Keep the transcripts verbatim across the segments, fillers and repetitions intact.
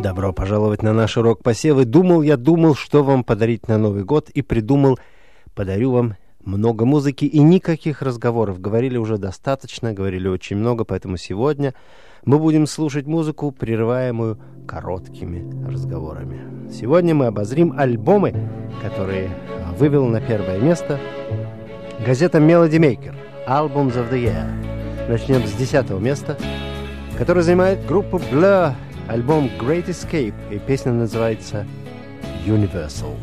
Добро пожаловать на наш урок посевы. Думал я, думал, что вам подарить на Новый год, и придумал, подарю вам много музыки и никаких разговоров. Говорили уже достаточно, говорили очень много, поэтому сегодня мы будем слушать музыку, прерываемую короткими разговорами. Сегодня мы обозрим альбомы, которые вывела на первое место газета Melody Maker, Albums of the Year. Начнем с десятого места, который занимает группа Blur, альбом Great Escape, и песня называется Universal.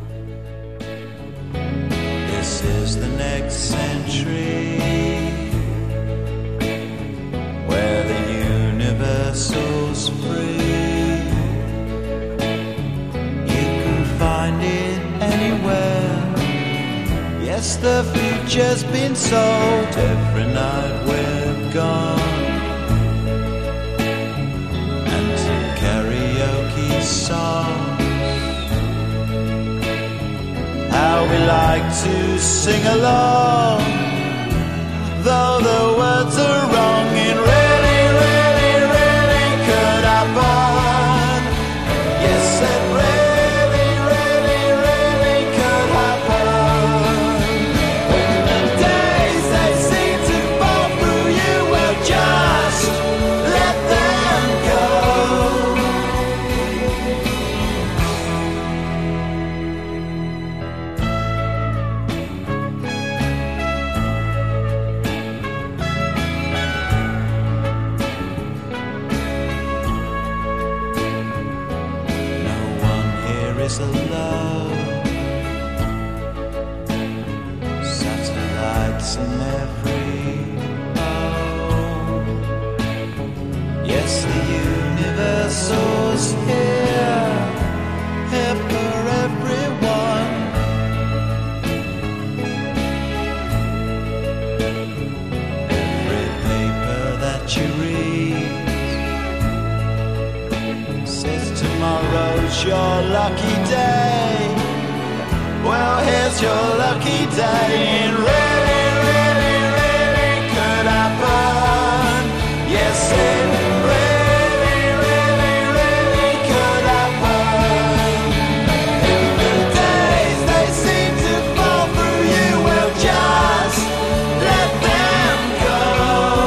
This is the next century where the universal's free. You can find it anywhere. Yes, the future's been sold. Every night we're gone. And karaoke songs. How we like to sing along, though the words are wrong. It really, really, really could happen. Yes, it really, really, really could happen. When the days they seem to fall through you, well, just let them go. Is alone. Satellites in every home. Yes, the universal's here, here for everyone. Every paper that you read says tomorrow's your lucky day. Well, here's your lucky day. It really, really, really could happen. Yes, it really, really, really could happen. If the days they seem to fall through you, well, just let them go.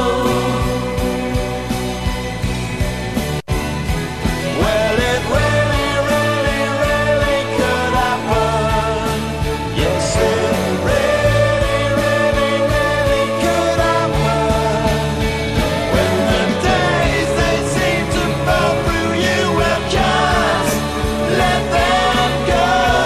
Well, it really, really, really could happen. Yes, it really, really, really could happen. When the days they seem to fall through you, well, just let them go.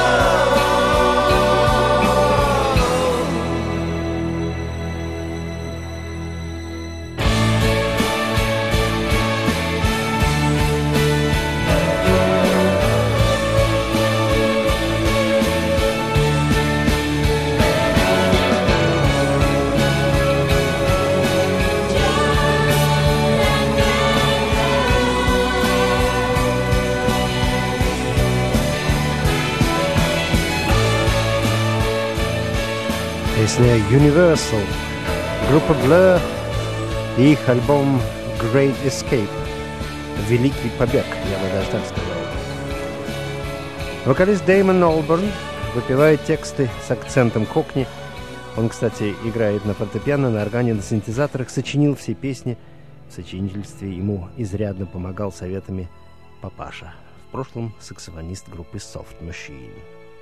Песня Universal, группа Blur и их альбом Great Escape, Великий побег, я бы даже так сказал. Вокалист Дэймон Олборн выпевает тексты с акцентом кокни. Он, кстати, играет на фортепиано, на органе, на синтезаторах, сочинил все песни. В сочинительстве ему изрядно помогал советами папаша, в прошлом саксофонист группы Soft Machine.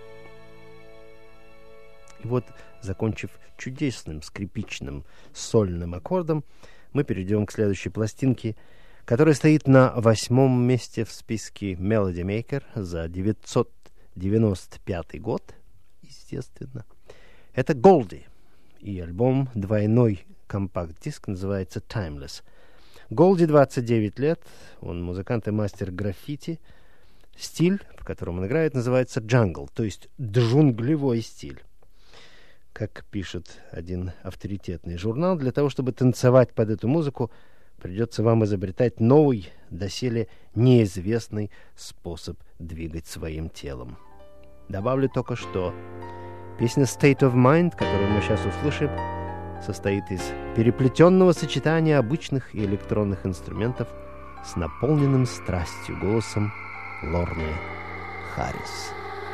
И вот, закончив чудесным скрипичным сольным аккордом, мы перейдем к следующей пластинке, которая стоит на восьмом месте в списке Melody Maker за девятьсот девяносто пятый год, естественно. Это Голди, и альбом двойной компакт-диск называется Timeless. Голди двадцать девять лет, он музыкант и мастер граффити. Стиль, в котором он играет, называется джангл, то есть джунглевой стиль. Как пишет один авторитетный журнал, для того, чтобы танцевать под эту музыку, придется вам изобретать новый, доселе неизвестный способ двигать своим телом. Добавлю только что песня State of Mind, которую мы сейчас услышим, состоит из переплетенного сочетания обычных и электронных инструментов с наполненным страстью голосом Лорны Харрис.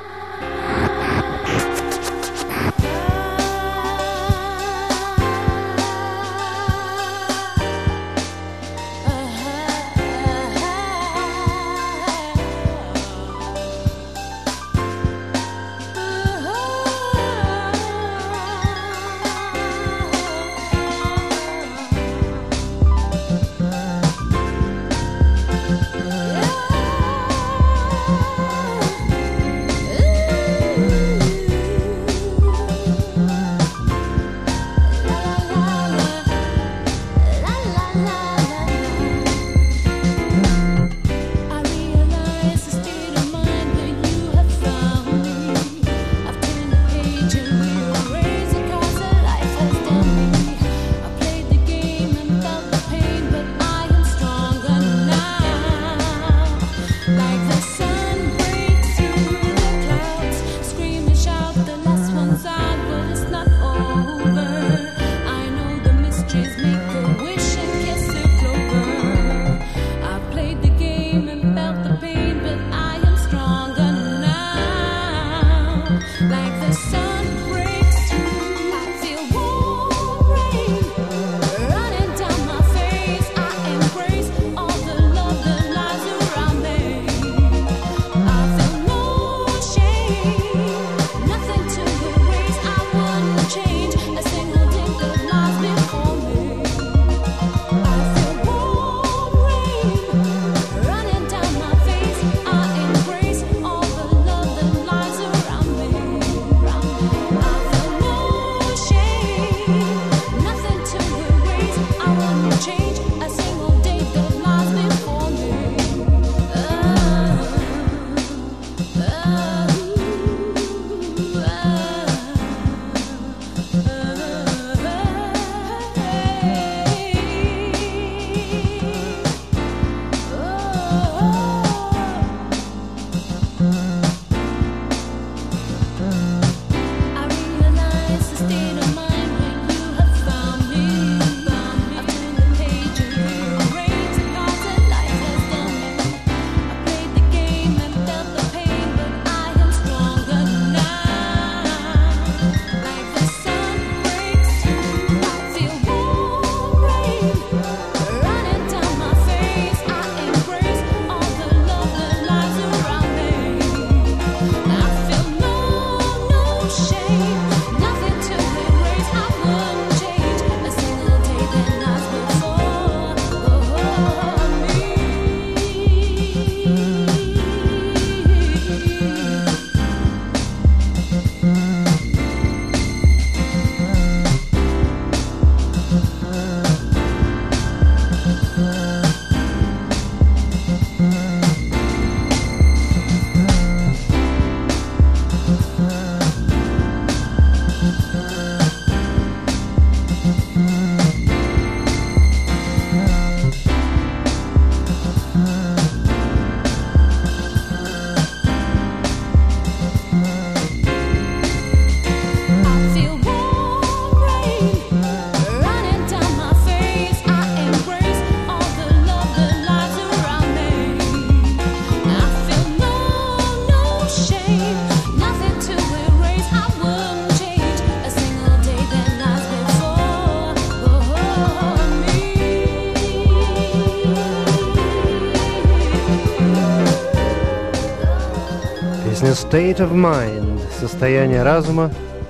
State of Mind, состояние разума.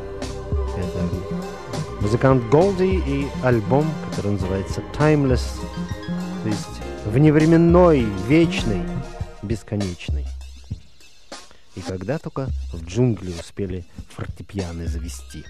Это музыкант Голди и альбом, который называется Timeless, то есть вневременной, вечный, бесконечный. И когда только в джунгли успели фортепиано завести.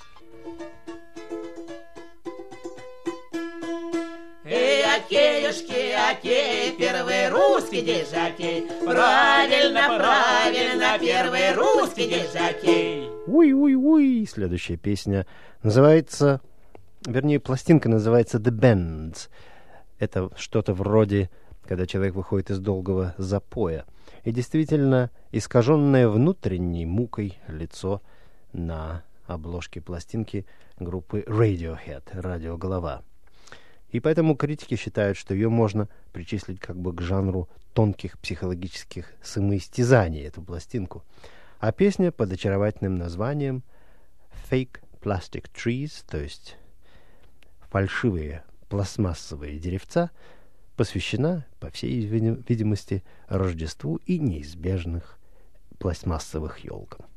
Окейушки, окей, первый русский дежакей. Правильно, правильно, первый русский дежакей. Уй-уй-уй. Следующая песня называется, вернее, пластинка называется The Bends. Это что-то вроде, когда человек выходит из долгого запоя. И действительно, искаженное внутренней мукой лицо на обложке пластинки группы Radiohead, «Радиоголова». И поэтому критики считают, что ее можно причислить как бы к жанру тонких психологических самоистязаний, эту пластинку. А песня под очаровательным названием «Fake Plastic Trees», то есть «Фальшивые пластмассовые деревца», посвящена, по всей видимости, Рождеству и неизбежных пластмассовых елкам.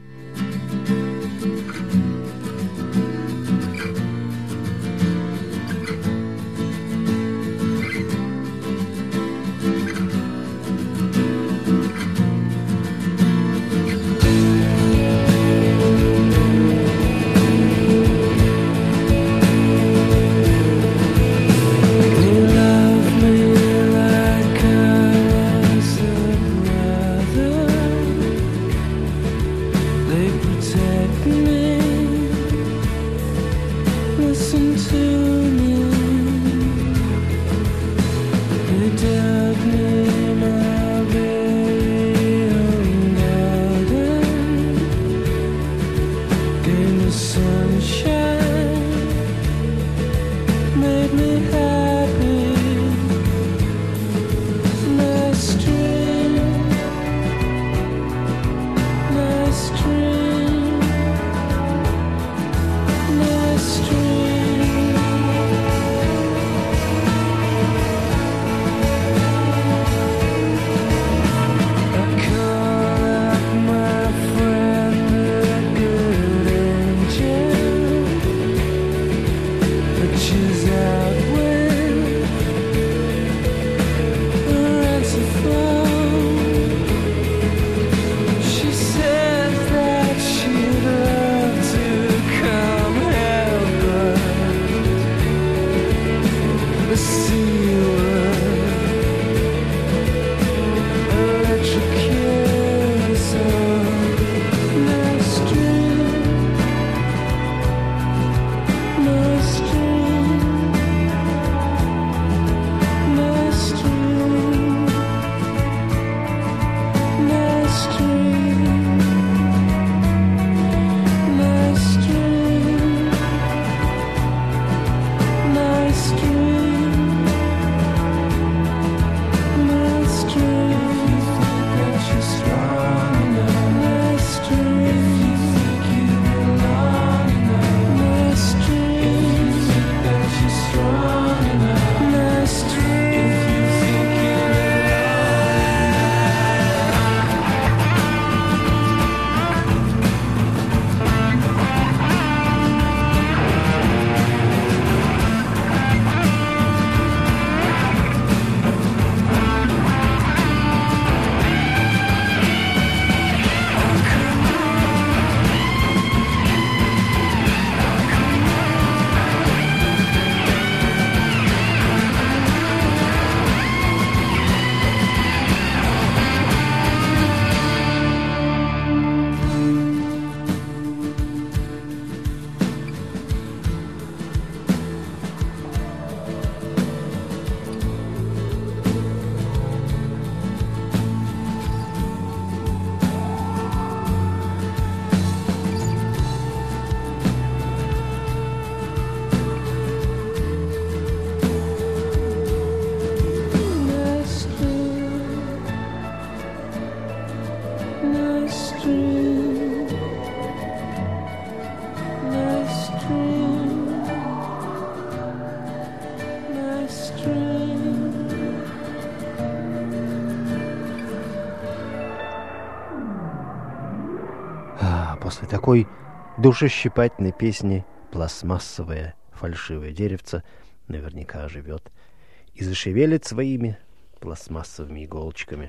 После такой душещипательной песни пластмассовое фальшивое деревце наверняка оживет и зашевелит своими пластмассовыми иголочками.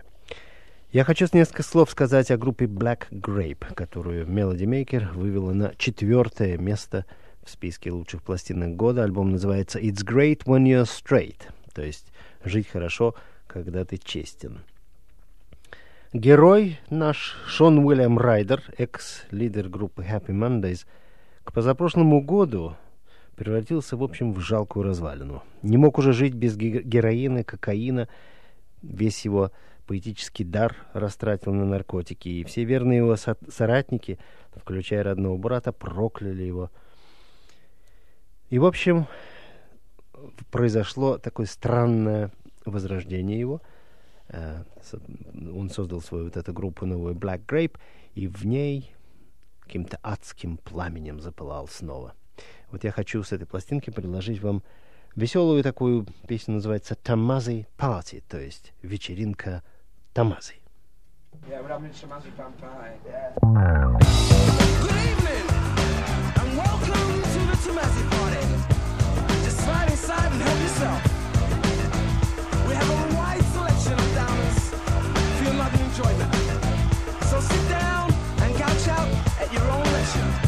Я хочу с несколько слов сказать о группе Black Grape, которую Melody Maker вывела на четвертое место в списке лучших пластинок года. Альбом называется «It's Great When You're Straight», то есть «Жить хорошо, когда ты честен». Герой наш Шон Уильям Райдер, экс-лидер группы Happy Mondays, к позапрошлому году превратился, в общем, в жалкую развалину. Не мог уже жить без героина, кокаина, весь его поэтический дар растратил на наркотики, и все верные его со- соратники, включая родного брата, прокляли его. И, в общем, произошло такое странное возрождение его. Он создал свою вот эту группу новую Black Grape, и в ней каким-то адским пламенем запылал снова. Вот я хочу с этой пластинки предложить вам веселую такую песню, называется «Tomasi Party», то есть вечеринка Tomasi. Yeah, we're having Tomasi Party. Yeah. Good evening, and welcome to the Tomasi Party. Just slide inside and help yourself. We have a wide selection of downers for your loving enjoyment. So sit down and couch out at your own leisure.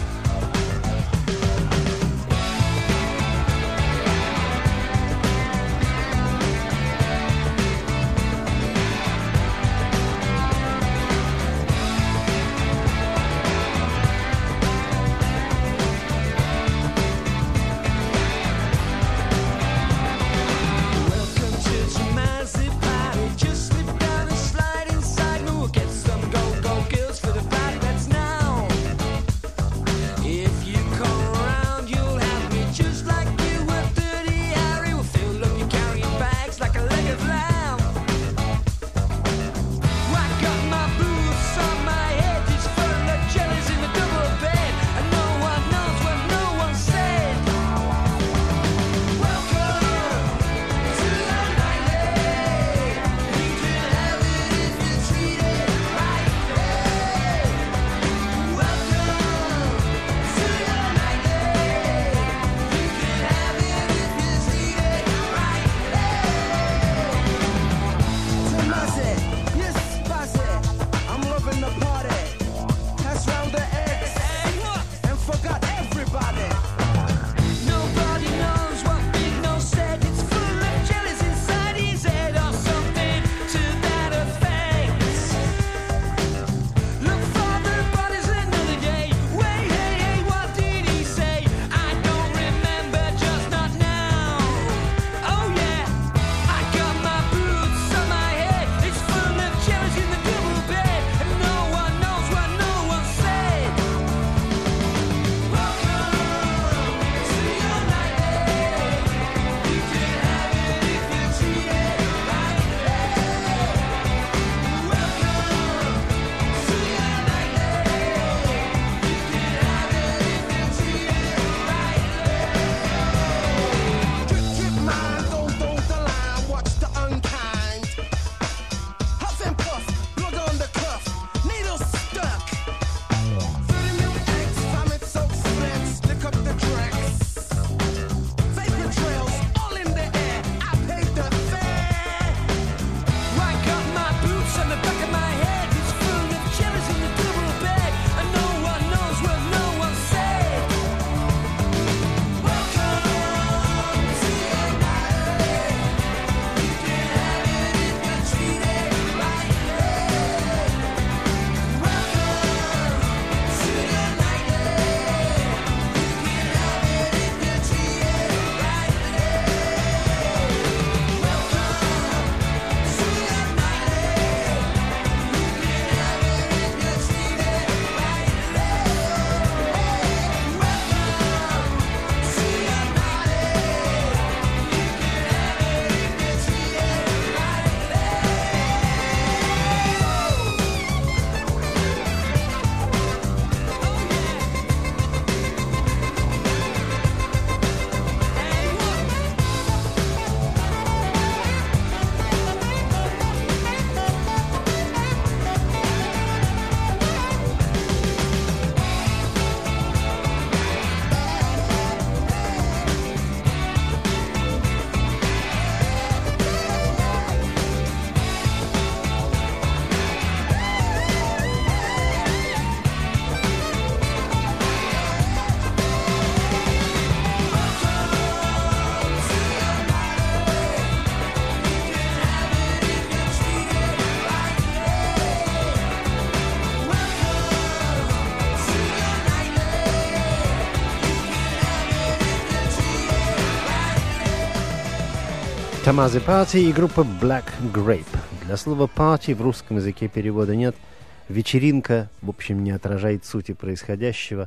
Tomasi Party и группа Black Grape. Для слова «party» в русском языке перевода нет. Вечеринка, в общем, не отражает сути происходящего.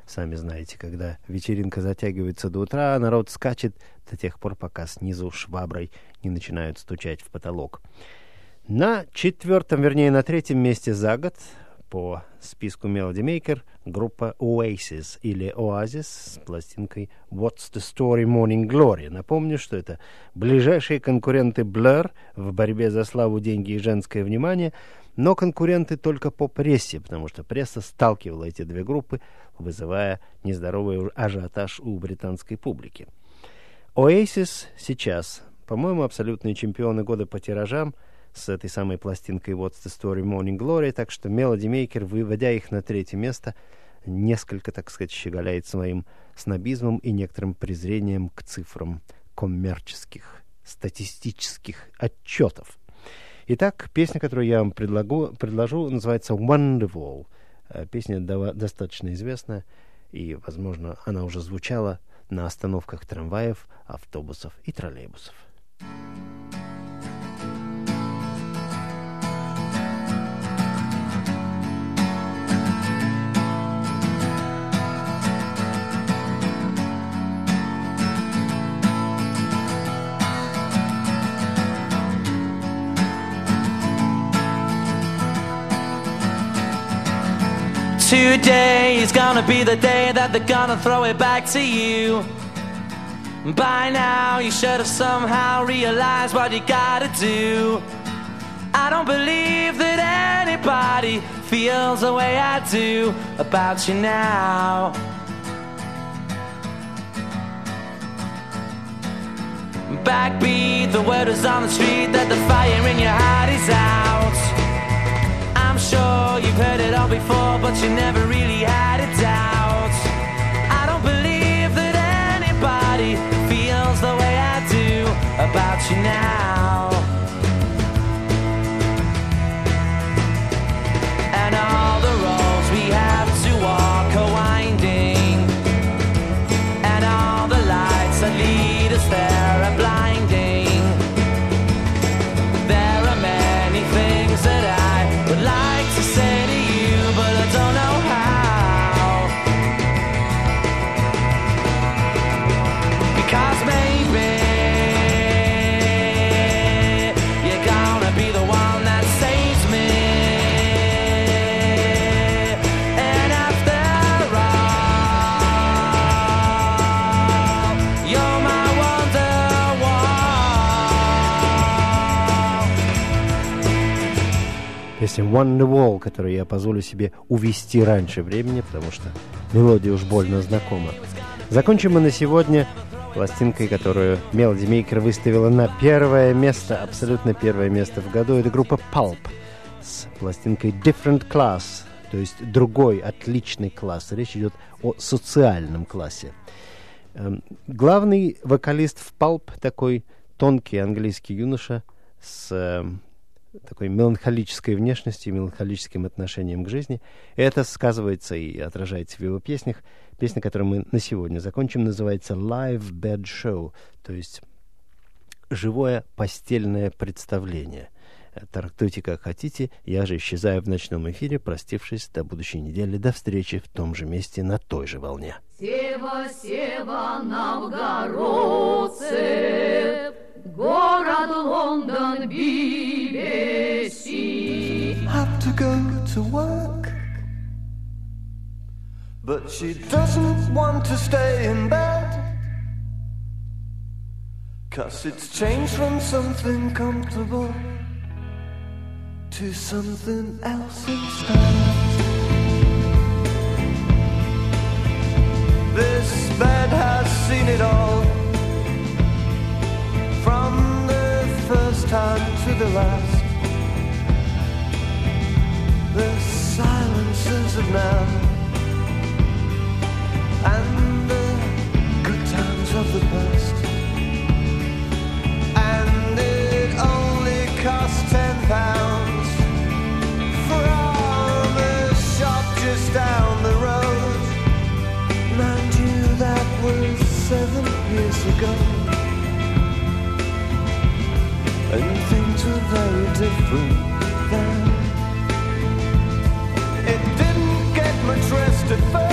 Сами знаете, когда вечеринка затягивается до утра, народ скачет до тех пор, пока снизу шваброй не начинают стучать в потолок. На четвертом, вернее, на третьем месте за год по списку Melody Maker группа Oasis или Oasis с пластинкой What's the Story Morning Glory. Напомню, что это ближайшие конкуренты Blur в борьбе за славу, деньги и женское внимание, но конкуренты только по прессе, потому что пресса сталкивала эти две группы, вызывая нездоровый ажиотаж у британской публики. Oasis сейчас, по-моему, абсолютные чемпионы года по тиражам с этой самой пластинкой What's the Story Morning Glory, так что Melody Maker, выводя их на третье место, несколько, так сказать, щеголяет своим снобизмом и некоторым презрением к цифрам коммерческих, статистических отчетов. Итак, песня, которую я вам предлагу, предложу, называется Wonderwall. Песня до- достаточно известная, и, возможно, она уже звучала на остановках трамваев, автобусов и троллейбусов. Today is gonna be the day that they're gonna throw it back to you. By now you should have somehow realized what you gotta do. I don't believe that anybody feels the way I do about you now. Backbeat, the word is on the street that the fire in your heart is out. I'm sure you've heard it all before, but you never really had a doubt. I don't believe that anybody feels the way I do about you now. And all the roads we have to walk are winding, and all the lights that lead us there are blinding. There are many things that I would like to say to you, but I don't know how. Because maybe you're gonna be the one that saves me. And after all, you're my Wonderwall. Песня Wonderwall, которую я позволю себе увести раньше времени, потому что мелодия уж больно знакома. Закончим мы на сегодня пластинкой, которую Melody Maker выставила на первое место, абсолютно первое место в году. Это группа Pulp с пластинкой Different Class, то есть другой, отличный класс. Речь идет о социальном классе. Эм, главный вокалист в Pulp такой тонкий английский юноша с эм, такой меланхолической внешностью, меланхолическим отношением к жизни. Это сказывается и отражается в его песнях. Песня, которую мы на сегодня закончим, называется Live Bed Show, то есть живое постельное представление. Трактуйте как хотите. Я же исчезаю в ночном эфире, простившись до будущей недели. До встречи в том же месте, на той же волне. Сева, сева, новгородцы, город Лондон, би би си. Have to go to work, but she doesn't want to stay in bed, 'cause it's changed from something comfortable to something else instead. This bed has seen it all, from the first time to the last. The silences of now and the good times of the past. And it only cost ten pounds from a shop just down the road. Mind you, that was seven years ago, and things were very different then. It didn't get much rest at first.